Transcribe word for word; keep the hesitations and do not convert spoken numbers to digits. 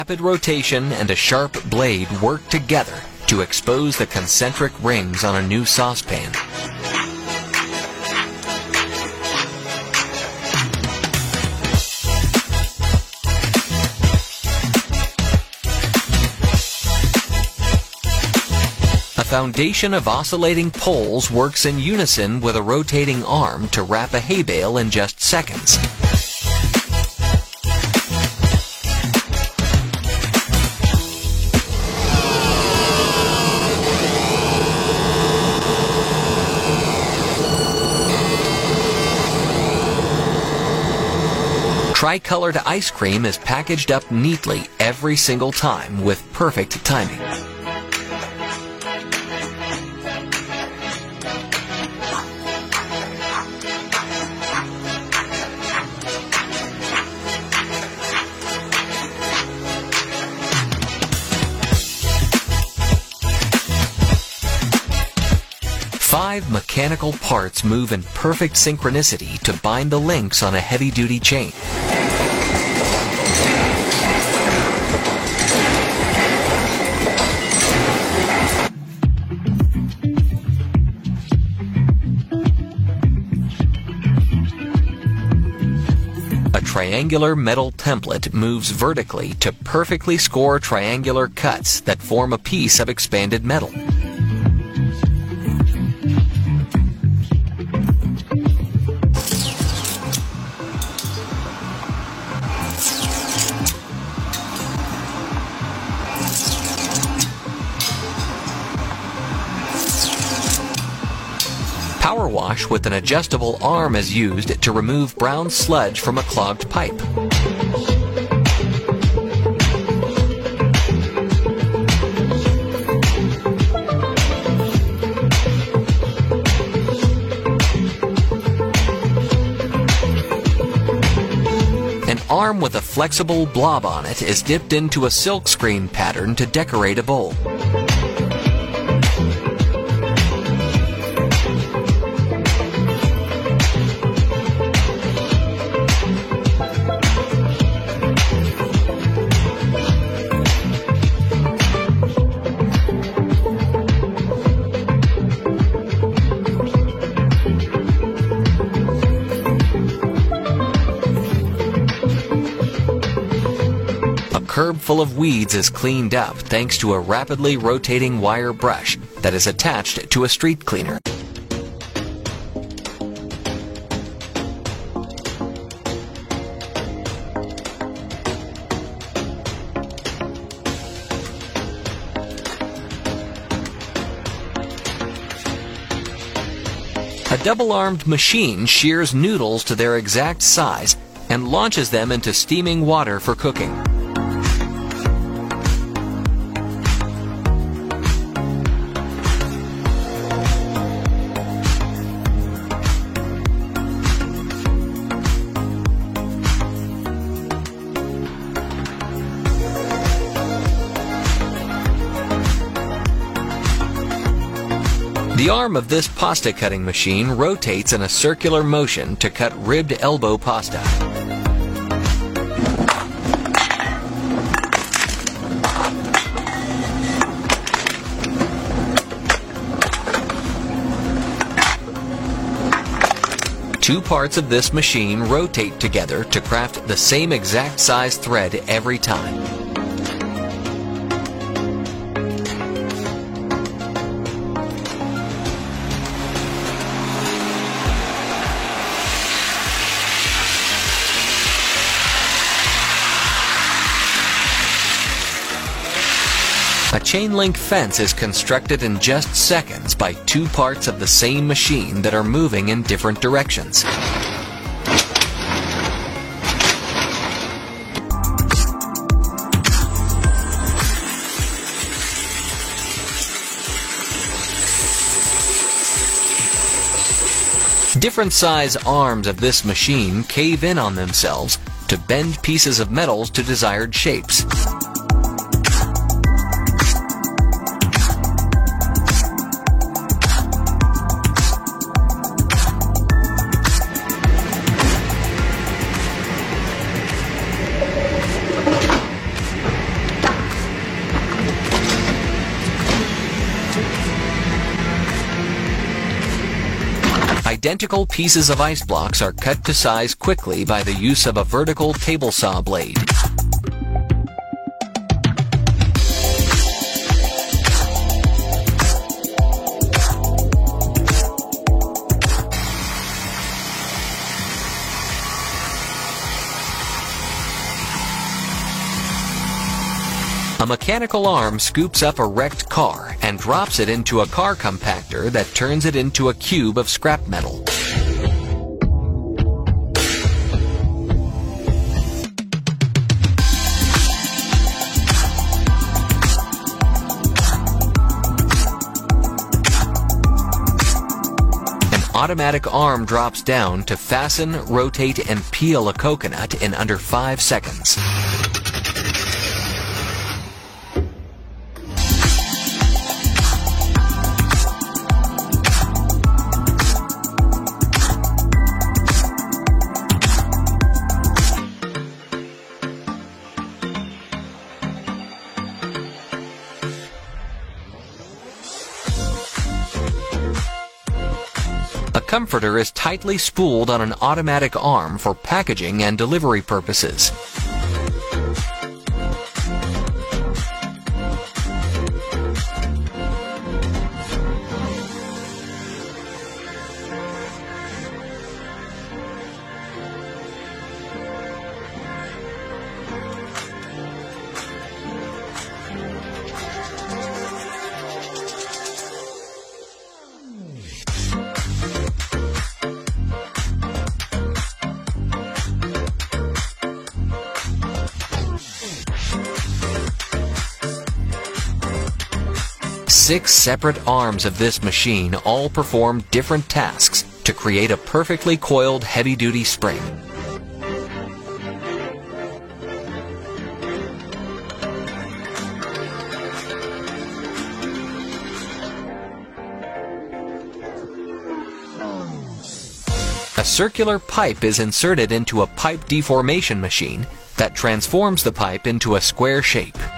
Rapid rotation and a sharp blade work together to expose the concentric rings on a new saucepan. A foundation of oscillating poles works in unison with a rotating arm to wrap a hay bale in just seconds. Tri-colored ice cream is packaged up neatly every single time with perfect timing. Five mechanical parts move in perfect synchronicity to bind the links on a heavy-duty chain. A triangular metal template moves vertically to perfectly score triangular cuts that form a piece of expanded metal. Power wash with an adjustable arm is used to remove brown sludge from a clogged pipe. An arm with a flexible blob on it is dipped into a silkscreen pattern to decorate a bowl. A curb full of weeds is cleaned up thanks to a rapidly rotating wire brush that is attached to a street cleaner. A double-armed machine shears noodles to their exact size and launches them into steaming water for cooking. The arm of this pasta cutting machine rotates in a circular motion to cut ribbed elbow pasta. Two parts of this machine rotate together to craft the same exact size thread every time. A chain link fence is constructed in just seconds by two parts of the same machine that are moving in different directions. Different size arms of this machine cave in on themselves to bend pieces of metals to desired shapes. Identical pieces of ice blocks are cut to size quickly by the use of a vertical table saw blade. A mechanical arm scoops up a wrecked car and drops it into a car compactor that turns it into a cube of scrap metal. An automatic arm drops down to fasten, rotate, and peel a coconut in under five seconds. A comforter is tightly spooled on an automatic arm for packaging and delivery purposes. Six separate arms of this machine all perform different tasks to create a perfectly coiled heavy-duty spring. A circular pipe is inserted into a pipe deformation machine that transforms the pipe into a square shape.